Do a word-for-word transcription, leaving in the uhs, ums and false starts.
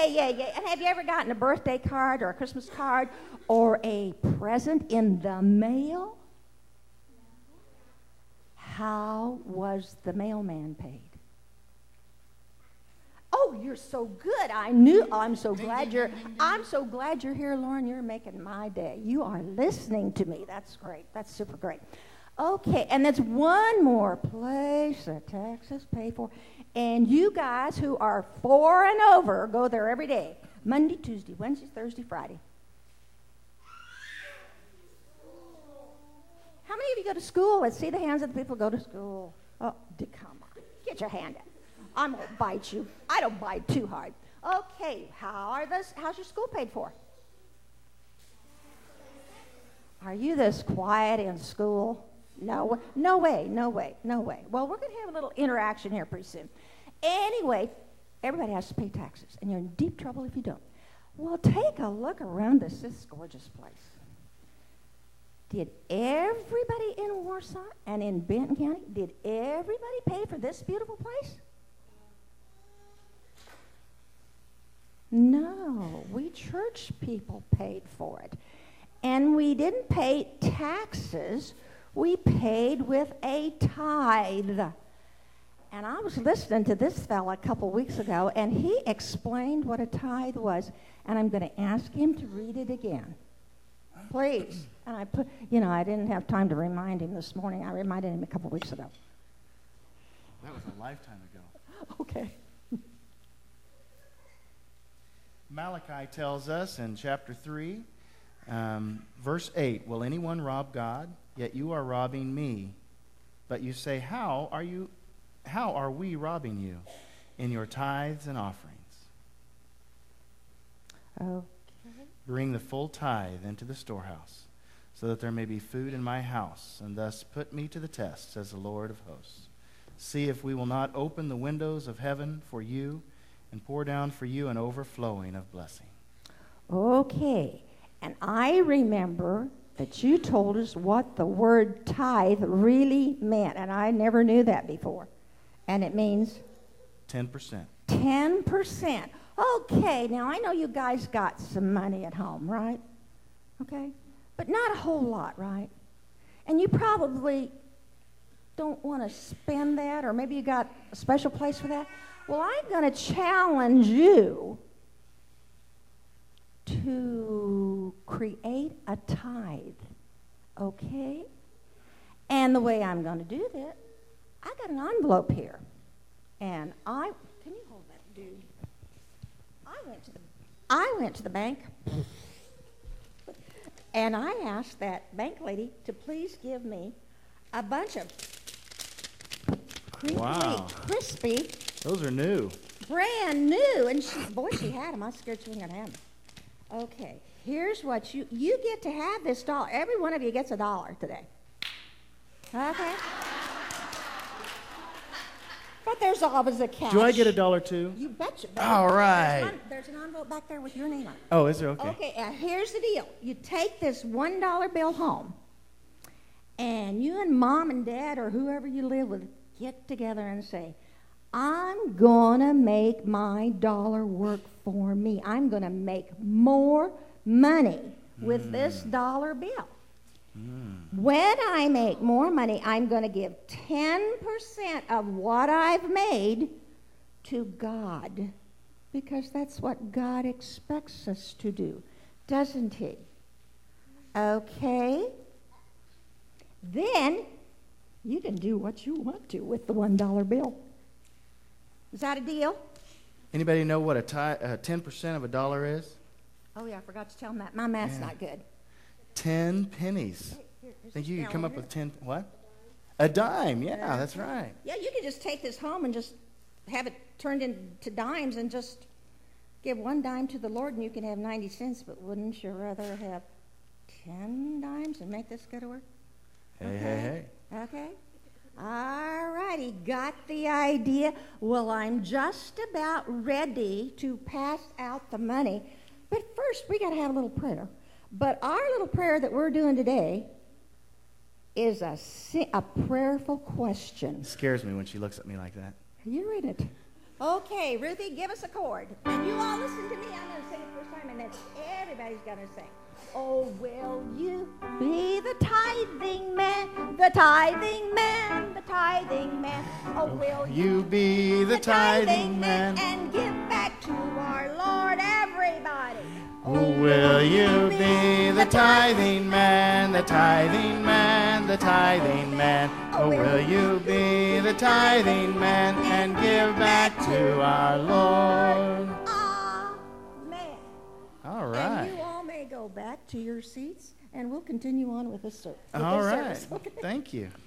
Yeah, yeah, yeah. And have you ever gotten a birthday card or a Christmas card or a present in the mail? How was the mailman paid? Oh, you're so good. I knew. Oh, I'm so glad you're. I'm so glad you're here, Lauren. You're making my day. You are listening to me. That's great. That's super great. Okay, and there's one more place that taxes pay for, and you guys who are four and over go there every day. Monday, Tuesday, Wednesday, Thursday, Friday. How many of you go to school? Let's see the hands of the people who go to school. Oh, come on. Get your hand up. I'm going to bite you. I don't bite too hard. Okay, how are those, how's your school paid for? Are you this quiet in school? No, no way, no way, no way. Well, we're going to have a little interaction here pretty soon. Anyway, everybody has to pay taxes, and you're in deep trouble if you don't. Well, take a look around this, this gorgeous place. Did everybody in Warsaw and in Benton County, did everybody pay for this beautiful place? No, we church people paid for it. And we didn't pay taxes, we paid with a tithe. And I was listening to this fella a couple weeks ago, and he explained what a tithe was, and I'm going to ask him to read it again. Please. And I put, you know, I didn't have time to remind him this morning. I reminded him a couple weeks ago. That was a lifetime ago. Okay. Malachi tells us in chapter three, um, verse eight, will anyone rob God? Yet you are robbing me. But you say, how are you, how are we robbing you? In your tithes and offerings. Okay. Bring the full tithe into the storehouse, so that there may be food in my house, and thus put me to the test, says the Lord of hosts. See if we will not open the windows of heaven for you, and pour down for you an overflowing of blessing. Okay, and I remember that you told us what the word tithe really meant, and I never knew that before. And it means? ten percent. ten percent. Okay, now I know you guys got some money at home, right? Okay? But not a whole lot, right? And you probably don't want to spend that, or maybe you got a special place for that. Well, I'm going to challenge you to create a tithe, okay? And the way I'm going to do that, I got an envelope here. And I, can you hold that, dude? I went to the, I went to the bank, and I asked that bank lady to please give me a bunch of crinkly, Wow. crispy, Those are new. brand new, and she, boy, she had them. I was scared she wasn't going to have them. Okay, here's what you, you get to have this dollar. Every one of you gets a dollar today. Okay? But there's always a catch. Do I get a dollar too? You betcha. All right. There's, one, there's an envelope back there with your name on it. Oh, is there? Okay. Okay, uh, here's the deal. You take this one dollar bill home, and you and mom and dad or whoever you live with get together and say, I'm going to make my dollar work for me. I'm going to make more money with mm. this dollar bill. Mm. When I make more money, I'm going to give ten percent of what I've made to God, because that's what God expects us to do, doesn't he? Okay? Then you can do what you want to with the one dollar bill. Is that a deal? Anybody know what a tie, uh, ten percent of a dollar is? Oh, yeah, I forgot to tell them that. My math's Yeah. not good. Ten pennies. Here, here's Think a you could come up calendar. with ten, what? A dime, yeah, Yeah. that's right. Yeah, you could just take this home and just have it turned into dimes and just give one dime to the Lord and you can have ninety cents, but wouldn't you rather have ten dimes and make this go to work? Hey, Okay. hey, hey. Okay. All righty, got the idea. Well, I'm just about ready to pass out the money. But first, we got to have a little prayer. But our little prayer that we're doing today is a, si- a prayerful question. It scares me when she looks at me like that. You read it. Okay, Ruthie, give us a chord. And you all listen to me. I'm going to sing it first time, and then everybody's going to sing. Oh, will you be the tithing man, the tithing man, the tithing man? Oh, will You be the tithing man. and give back to our Lord, everybody? Oh, will you be the tithing man, the tithing man, the tithing man? Oh, will you be the tithing man and give back to our Lord? Amen. All And right. you all may go back to your seats, and we'll continue on with this, ser- with All this right. service. Okay? Thank you.